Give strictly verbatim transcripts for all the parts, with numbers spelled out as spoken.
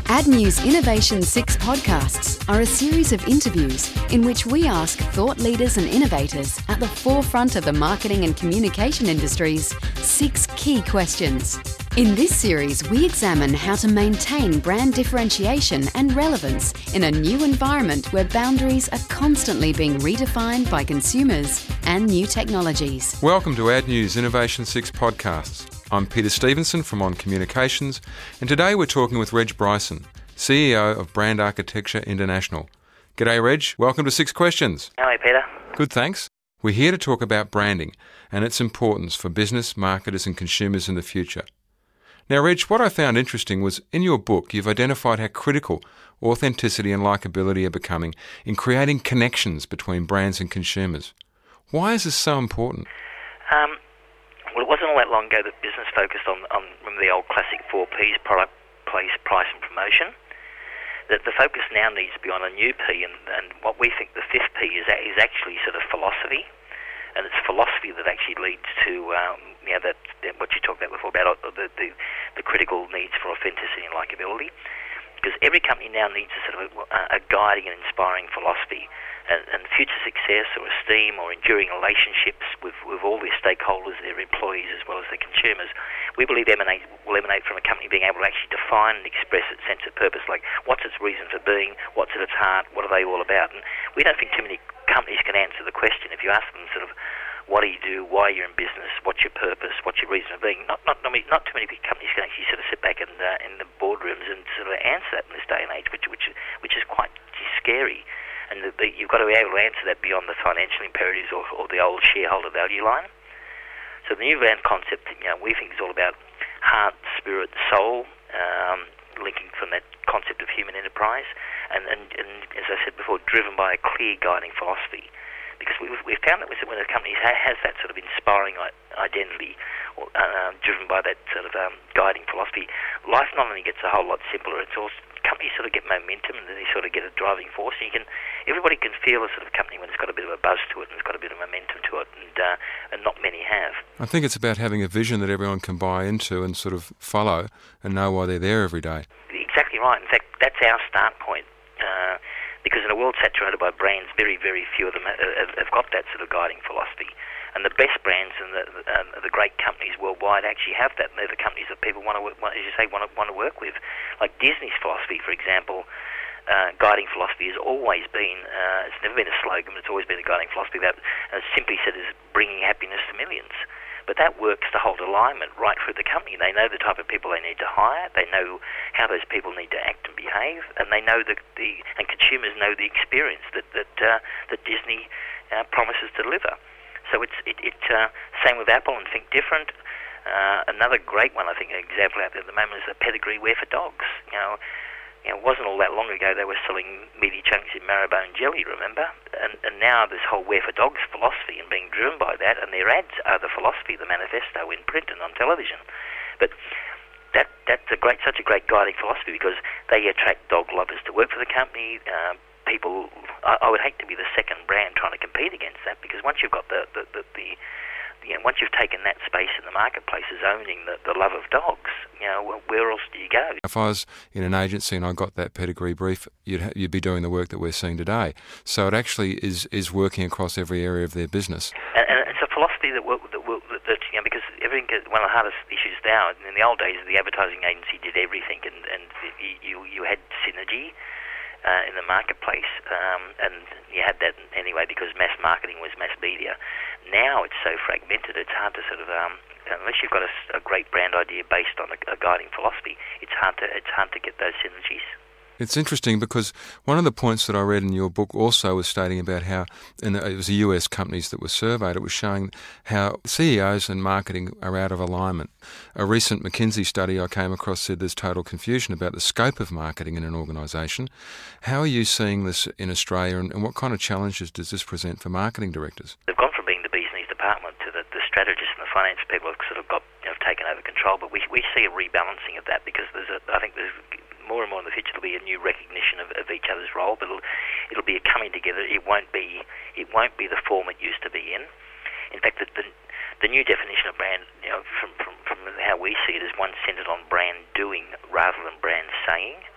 AdNews Innovation six podcasts are a series of interviews in which we ask thought leaders and innovators at the forefront of the marketing and communication industries six key questions. In this series, we examine how to maintain brand differentiation and relevance in a new environment where boundaries are constantly being redefined by consumers and new technologies. Welcome to AdNews Innovation six podcasts. I'm Peter Stevenson from On Communications, and today we're talking with Reg Bryson, C E O of Brand Architecture International. G'day, Reg. Welcome to Six Questions. Hello, Peter. Good, thanks. We're here to talk about branding and its importance for business, marketers and consumers in the future. Now, Reg, what I found interesting was in your book, you've identified how critical authenticity and likability are becoming in creating connections between brands and consumers. Why is this so important? Um, well, it wasn't all that long ago that business focused on, on remember the old classic four Ps, product, place, price and promotion. That the focus now needs to be on a new P, and, and what we think the fifth P is, is actually sort of philosophy. And it's philosophy that actually leads to um, you know, that, that what you talked about before about the, the, the critical needs for authenticity and likability. Because every company now needs a sort of a, a guiding and inspiring philosophy, and, and future success or esteem or enduring relationships with, with all their stakeholders, their employees as well as their consumers, we believe emanate, will emanate from a company being able to actually define and express its sense of purpose, like what's its reason for being, what's at its heart, what are they all about. And we don't think too many companies can answer the question. If you ask them sort of, what do you do, why you're in business, what's your purpose, what's your reason for being, not not, not, not too many big companies can actually sort of sit back in, uh, in the boardrooms and sort of answer that in this day and age, which which, which is quite scary. And the, the, you've got to be able to answer that beyond the financial imperatives or, or the old shareholder value line. So the new brand concept, you know, we think is all about heart, spirit, soul, um, linking from that concept of human enterprise, and, and, and as I said before, driven by a clear guiding philosophy. Because we've, we've found that when a company has that sort of inspiring identity, or, uh, driven by that sort of um, guiding philosophy, life not only gets a whole lot simpler, it's also companies sort of get momentum and they sort of get a driving force. And you can, everybody can feel a sort of company when it's got a bit of a buzz to it and it's got a bit of momentum to it, and uh, and not many have. I think it's about having a vision that everyone can buy into and sort of follow and know why they're there every day. Exactly right. In fact, that's our start point. Uh, Because in a world saturated by brands, very, very few of them have, have got that sort of guiding philosophy. And the best brands and the, um, the great companies worldwide actually have that. And they're the companies that people want to, as you say, want to, want to work with. Like Disney's philosophy, for example, uh, guiding philosophy has always been, uh, it's never been a slogan, but it's always been a guiding philosophy that, uh, simply said, is bringing happiness to millions. But that works to hold alignment right through the company. They know the type of people they need to hire. They know how those people need to act and behave, and they know the, the and consumers know the experience that that uh, that Disney uh, promises to deliver. So it's it, it uh, same with Apple and Think Different. Uh, another great one, I think, an example out there at the moment is the Pedigree Wear for Dogs. You know. You know, it wasn't all that long ago they were selling meaty chunks in marrowbone jelly, remember? And, and now this whole Wear for Dogs philosophy and being driven by that, and their ads are the philosophy, the manifesto in print and on television. But that that's a great, such a great guiding philosophy because they attract dog lovers to work for the company. Uh, people, I, I would hate to be the second brand trying to compete against that, because once you've got the the, the, the you know, once you've taken that space in the marketplace as owning the, the love of dogs, you know, where else do you go? If I was in an agency and I got that pedigree brief, you'd ha- you'd be doing the work that we're seeing today. So it actually is, is working across every area of their business. And, and it's a philosophy that will, that, will, that, that you know, because everything, one of the hardest issues now, in the old days, the advertising agency did everything, and, and you you had synergy Uh, in the marketplace, um, and you had that anyway because mass marketing was mass media. Now it's so fragmented, it's hard to sort of, um, unless you've got a, a great brand idea based on a, a guiding philosophy, it's hard to it's hard to get those synergies. It's interesting because one of the points that I read in your book also was stating about how, and it was the U S companies that were surveyed, it was showing how C E Os and marketing are out of alignment. A recent McKinsey study I came across said there's total confusion about the scope of marketing in an organisation. How are you seeing this in Australia, and, and what kind of challenges does this present for marketing directors? They've gone from being the bee's knees department to the, the strategists and the finance people have sort of got, you know, taken over control, but we we see a rebalancing of that because there's a, I think there's more and more in the future there'll be a new recognition of, of each other's role, but it'll, it'll be a coming together. It won't be it won't be the form it used to be in. In fact, the the, the new definition of brand, you know, from, from from how we see it, is one centred on brand doing rather than brand saying.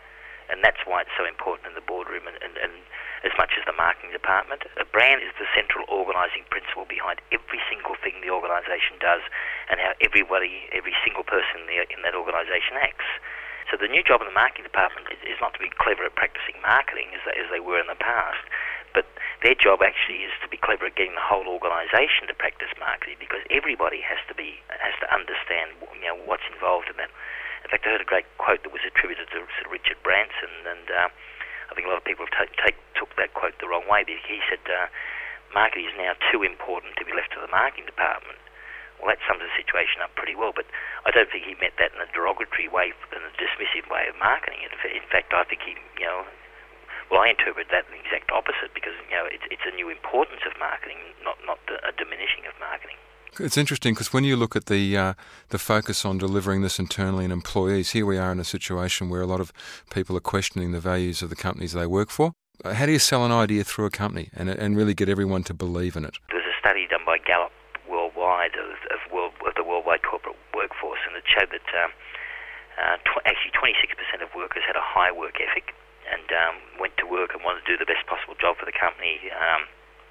And that's why it's so important in the boardroom and, and, and as much as the marketing department. A brand is the central organising principle behind every single thing the organisation does and how everybody, every single person in, the, in that organisation acts. So the new job in the marketing department is, is not to be clever at practicing marketing as they, as they were in the past, but their job actually is to be clever at getting the whole organisation to practice marketing, because everybody has to be has to understand, you know, what's involved in that. In fact, I heard a great quote that was attributed to Sir Richard Branson, and uh, I think a lot of people have take, take, took that quote the wrong way. But he said, uh, marketing is now too important to be left to the marketing department. Well, that sums the situation up pretty well, but I don't think he meant that in a derogatory way, in a dismissive way of marketing. In fact, I think he, you know, well, I interpret that in the exact opposite, because, you know, it's, it's a new importance of marketing, not not a diminishing of marketing. It's interesting because when you look at the uh, the focus on delivering this internally in employees, here we are in a situation where a lot of people are questioning the values of the companies they work for. How do you sell an idea through a company and and really get everyone to believe in it? There's a study done by Gallup worldwide of, of, world, of the worldwide corporate workforce, and it showed that um, uh, tw- actually twenty-six percent of workers had a high work ethic and um, went to work and wanted to do the best possible job for the company. Um,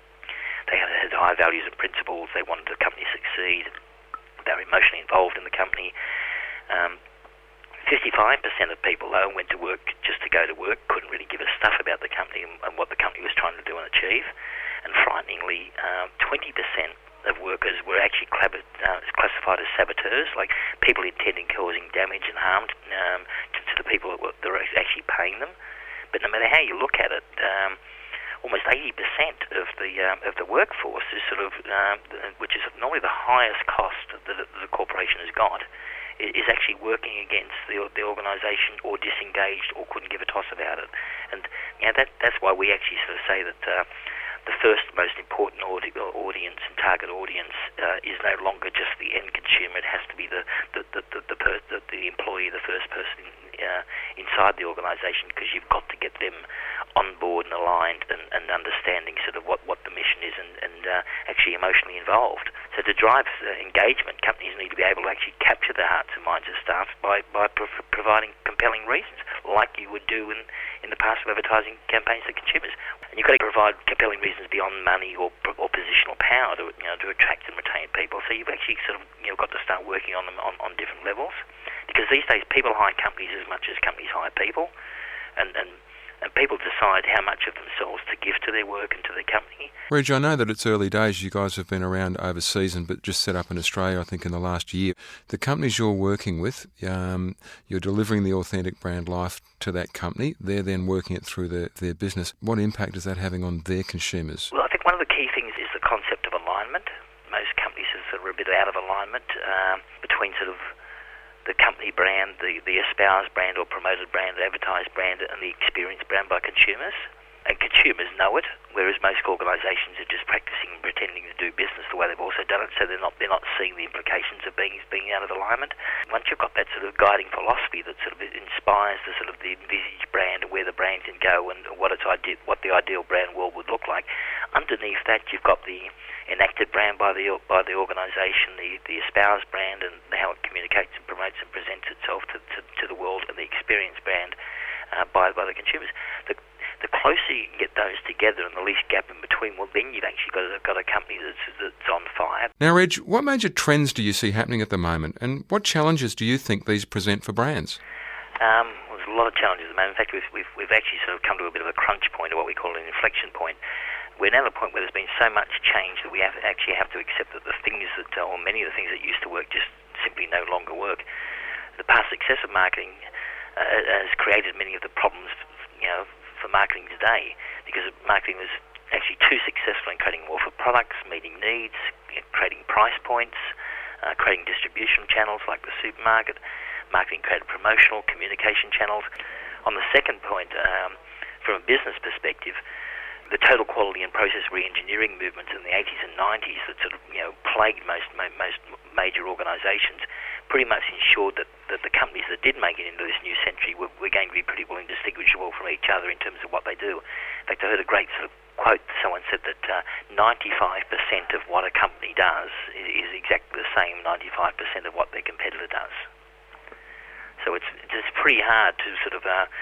They had, had high values and principles. They wanted the company to succeed. They were emotionally involved in the company. Um, fifty-five percent of people, though, went to work just to go to work, couldn't really give a stuff about the company and, and what the company was trying to do and achieve. And frighteningly, um, twenty percent of workers were actually uh, classified as saboteurs, like people intending causing damage and harm um, to, to the people that were, that were actually paying them. But no matter how you look at it, um, almost eighty percent of the um, of the workforce is sort of, um, which is normally the highest cost that the, the corporation has got, is actually working against the the organisation or disengaged or couldn't give a toss about it. And you know, that that's why we actually sort of say that uh, the first most important audi- audience and target audience uh, is no longer just the end consumer. It has to be the the the the, the, per- the, the employee, the first person uh, inside the organisation, because you've got to get them on board and aligned and, and understanding sort of what, what the mission is and, and uh, actually emotionally involved. So to drive uh, engagement, companies need to be able to actually capture the hearts and minds of staff by, by pro- providing compelling reasons, like you would do in, in the past of advertising campaigns to consumers. And you've got to provide compelling reasons beyond money or, or positional power to, you know, to attract and retain people. So you've actually sort of, you know, got to start working on them on, on different levels. Because these days people hire companies as much as companies hire people. And, and And people decide how much of themselves to give to their work and to their company. Reg, I know that it's early days. You guys have been around overseas, and but just set up in Australia, I think, in the last year. The companies you're working with, um, you're delivering the authentic brand life to that company. They're then working it through their, their business. What impact is that having on their consumers? Well, I think one of the key things is the concept of alignment. Most companies are sort of a bit out of alignment um, between sort of the company brand, the, the espoused brand or promoted brand, advertised brand, and the experienced brand by consumers. And consumers know it, whereas most organisations are just practising and pretending to do business the way they've also done it, so they're not they're not seeing the implications of being being out of alignment. Once you've got that sort of guiding philosophy that sort of inspires the sort of the envisaged brand and where the brand can go and what its ide- what the ideal brand world would look like, underneath that you've got the enacted brand by the by the organisation, the, the espoused brand and how it communicates and promotes and presents itself to to, to the world, and the experienced brand uh, by by the consumers. The, The closer you can get those together and the least gap in between, well, then you've actually got a, got a company that's, that's on fire. Now, Reg, what major trends do you see happening at the moment, and what challenges do you think these present for brands? Um, well, there's a lot of challenges at the moment. In fact, we've, we've, we've actually sort of come to a bit of a crunch point, or what we call an inflection point. We're now at a point where there's been so much change that we have actually have to accept that the things that, or many of the things that used to work just simply no longer work. The past success of marketing uh, has created many of the problems, you know, for marketing today, because marketing was actually too successful in creating more for products, meeting needs, creating price points, uh, creating distribution channels like the supermarket. Marketing created promotional communication channels. On the second point, um, from a business perspective, the total quality and process re-engineering movements in the eighties and nineties that sort of, you know, plagued most most major organisations pretty much ensured that, that the companies that did make it into this new century were, were going to be pretty well indistinguishable from each other in terms of what they do. In fact, I heard a great sort of quote. Someone said that uh, ninety-five percent of what a company does is, is exactly the same ninety-five percent of what their competitor does. So it's it's pretty hard to sort of uh,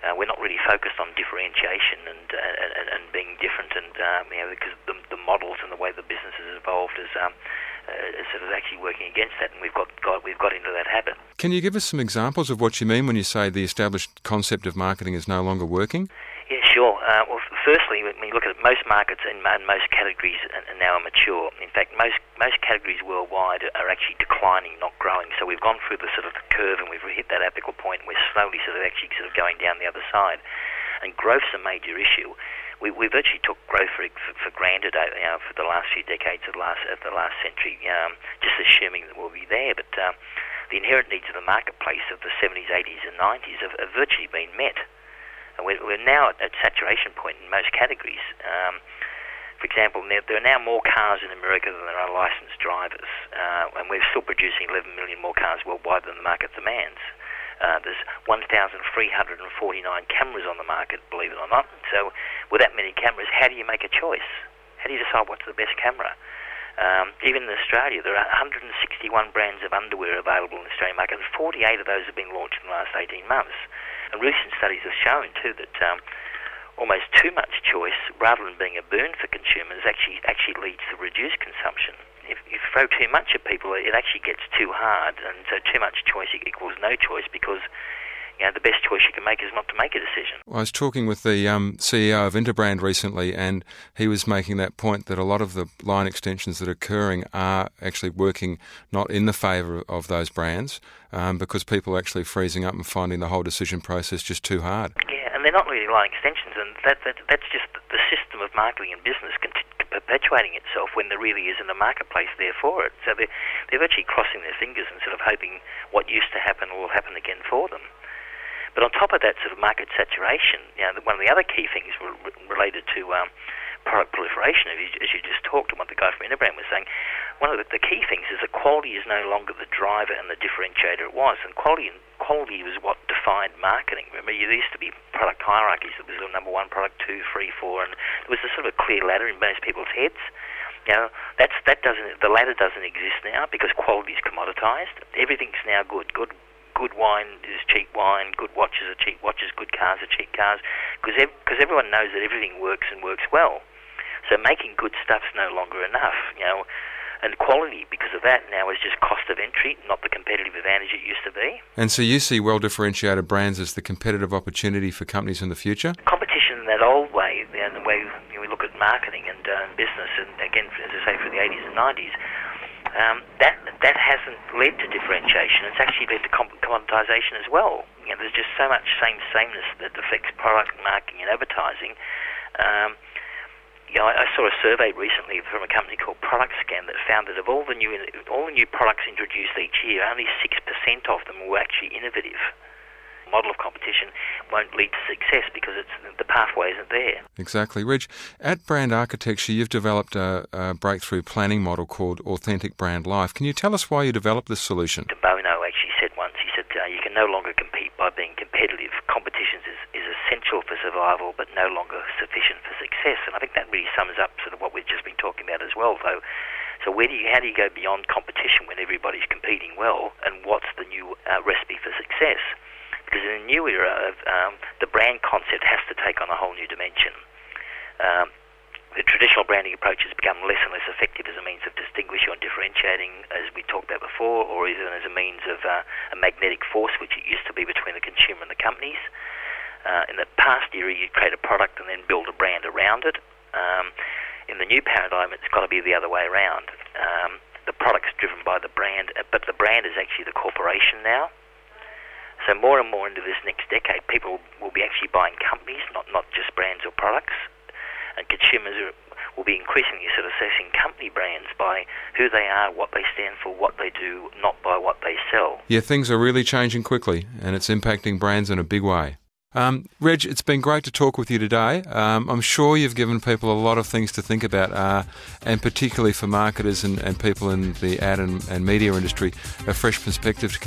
Uh, we're not really focused on differentiation and uh, and, and being different, and um, you know, because the, the models and the way the business has evolved is um, uh, is sort of actually working against that, and we've got, got we've got into that habit. Can you give us some examples of what you mean when you say the established concept of marketing is no longer working? Yeah, sure. Uh, well, firstly, when you look at it, most markets and most categories are now are mature. In fact, most most categories worldwide are actually declining, not growing. So we've gone through the sort of the curve, and we've hit that apical point, and we're slowly sort of actually sort of going down the other side. And growth's a major issue. We, we virtually took growth for, for, for granted, you know, for the last few decades of the last of the last century, um, just assuming that we'll be there. But uh, the inherent needs of the marketplace of the seventies, eighties, and nineties have, have virtually been met. And we're, we're now at, at saturation point in most categories. Um, for example, there, there are now more cars in America than there are licensed drivers, uh, and we're still producing eleven million more cars worldwide than the market demands. Uh, there's one thousand three hundred forty-nine cameras on the market, believe it or not. So with that many cameras, how do you make a choice? How do you decide what's the best camera? Um, even in Australia, there are one hundred sixty-one brands of underwear available in the Australian market, and forty-eight of those have been launched in the last eighteen months. And recent studies have shown, too, that um, almost too much choice, rather than being a boon for consumers, actually actually leads to reduced consumption. If you throw too much at people, it actually gets too hard, and so too much choice equals no choice, because you know, the best choice you can make is not to make a decision. I was talking with the um, C E O of Interbrand recently, and he was making that point that a lot of the line extensions that are occurring are actually working not in the favour of those brands, um, because people are actually freezing up and finding the whole decision process just too hard. Yeah, and they're not really line extensions, and that, that that's just the system of marketing and business continu- perpetuating itself when there really isn't a marketplace there for it. So they're, they're actually crossing their fingers and sort of hoping what used to happen will happen again for them. But on top of that sort of market saturation, you know, one of the other key things were related to um, product proliferation, as you, as you just talked, and what the guy from Interbrand was saying. One of the, the key things is that quality is no longer the driver and the differentiator it was, and quality quality was what defined marketing. Remember, there used to be product hierarchies. There was the number one, product two, three, four, and there was a sort of a clear ladder in most people's heads. You know, that's that doesn't the ladder doesn't exist now because quality is commoditized. Everything's now good. Good. Good wine is cheap wine, good watches are cheap watches, good cars are cheap cars, because ev- cause everyone knows that everything works and works well. So making good stuff's no longer enough, you know, and quality, because of that, now is just cost of entry, not the competitive advantage it used to be. And so you see well-differentiated brands as the competitive opportunity for companies in the future? Competition in that old way, you know, the way you know, we look at marketing and uh, business, and again, as I say, for the eighties and nineties, Um, that that hasn't led to differentiation. It's actually led to com- commoditization as well. You know, there's just so much same sameness that affects product marketing and advertising. Um, you know, I, I saw a survey recently from a company called Product Scan that found that of all the new all the new products introduced each year, only six percent of them were actually innovative. Model of competition won't lead to success because it's the pathway isn't there. Exactly. Reg, at Brand Architecture, you've developed a, a breakthrough planning model called Authentic Brand Life. Can you tell us why you developed this solution? De Bono actually said once, he said, uh, you can no longer compete by being competitive. Competition is, is essential for survival, but no longer sufficient for success. And I think that really sums up sort of what we've just been talking about as well, though. So where do you, how do you go beyond competition when everybody's competing well, and what's the new uh, recipe for success? Because in a new era, of, um, the brand concept has to take on a whole new dimension. Um, the traditional branding approach has become less and less effective as a means of distinguishing or differentiating, as we talked about before, or even as a means of uh, a magnetic force, which it used to be between the consumer and the companies. Uh, in the past era, you'd create a product and then build a brand around it. Um, in the new paradigm, it's got to be the other way around. Um, the product's driven by the brand, but the brand is actually the corporation now. So more and more into this next decade, people will be actually buying companies, not, not just brands or products. And consumers are, will be increasingly sort of assessing company brands by who they are, what they stand for, what they do, not by what they sell. Yeah, things are really changing quickly, and it's impacting brands in a big way. Um, Reg, it's been great to talk with you today. Um, I'm sure you've given people a lot of things to think about, uh, and particularly for marketers and, and people in the ad and, and media industry, a fresh perspective to